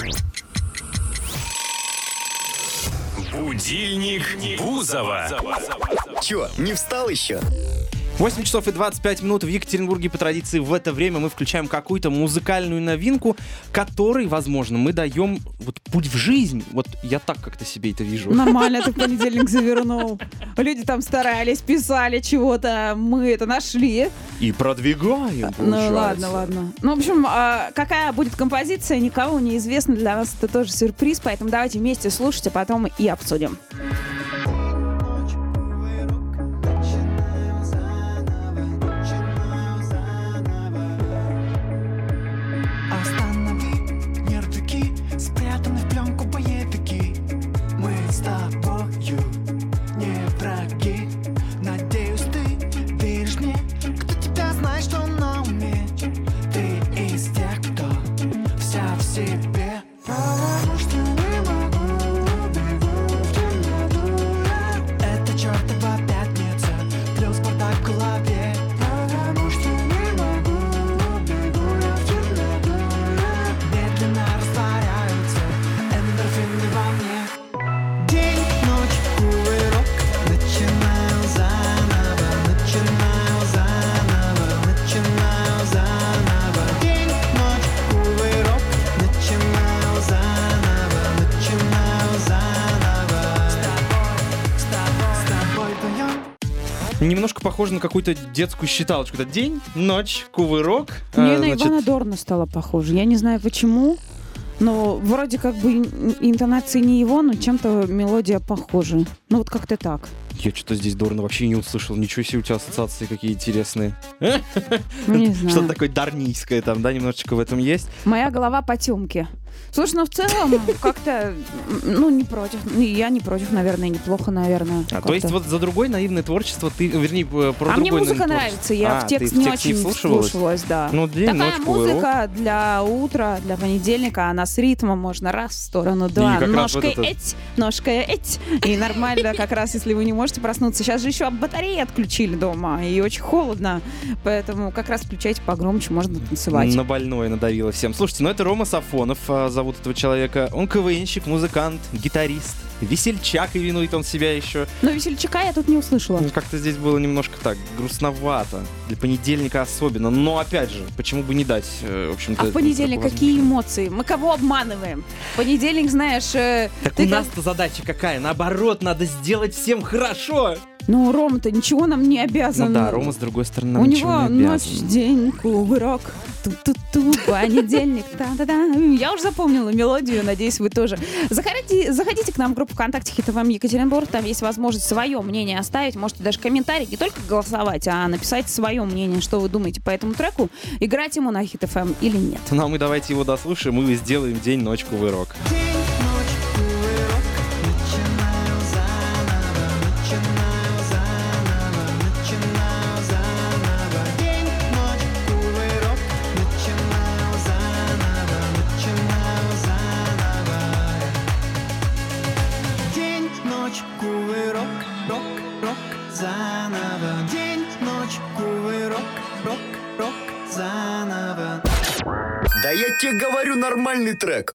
Будильник Бузова. Чё, не встал еще? 8 часов и 25 минут в Екатеринбурге. По традиции в это время мы включаем какую-то музыкальную новинку, которой, возможно, мы даем вот путь в жизнь. Вот я так как-то себе это вижу. Нормально ты в понедельник завернул. Люди там старались, писали чего-то, мы это нашли. И продвигаем, Ну получается. ладно. Ну, в общем, какая будет композиция, никому не известно. Для нас это тоже сюрприз, поэтому давайте вместе слушать, а потом и обсудим. Немножко похоже на какую-то детскую считалочку. Это день, ночь, кувырок. Мне на Ивана Дорна стало похоже. Я не знаю почему, но вроде как бы интонации не его, но чем-то мелодия похожа. Ну вот как-то так. Я что-то здесь Дорна вообще не услышал. Ничего себе, у тебя ассоциации какие интересные. Не знаю. Что-то такое дарнийское там, да, немножечко в этом есть. Моя голова потемки. Слушай, ну в целом как-то, не против. Я не против, наверное, неплохо, наверное. То есть вот за другое наивное творчество ты, вернее, про другое мне музыка наивное нравится, я в текст ты не текст очень вслушивалась, да. Ну, день, такая ночь, музыка для утра, для понедельника, она с ритмом, можно раз в сторону, два, как раз ножкой вот это... ножкой и нормально, как раз, если вы не можете проснуться. Сейчас же еще батареи отключили дома, и очень холодно, поэтому как раз включайте погромче, можно танцевать. На больное надавило всем. Слушайте, это Рома Сафонов, зовут этого человека. Он КВНщик, музыкант, гитарист, весельчак, именует он себя еще. Но весельчака я тут не услышала. Как-то здесь было немножко так, грустновато. Для понедельника особенно. Но, опять же, почему бы не дать, в общем-то... А в понедельник какие эмоции? Мы кого обманываем? Понедельник, знаешь... Так у нас-то задача какая? Наоборот, надо сделать всем хорошо. Ну, Рома-то ничего нам не обязан. Ну да, Рома, с другой стороны, нам у ничего него не ночь, обязан. день, кувырок, ту-ту-ту, понедельник, та-да-да. Я уже запомнила мелодию, надеюсь, вы тоже. Заходите к нам в группу ВКонтакте Hit FM Екатеринбург, там есть возможность свое мнение оставить, можете даже комментарий, не только голосовать, а написать свое мнение, что вы думаете по этому треку, играть ему на Hit FM или нет. Ну а мы давайте его дослушаем и сделаем день, ночь, кувырок. Да я тебе говорю, нормальный трек.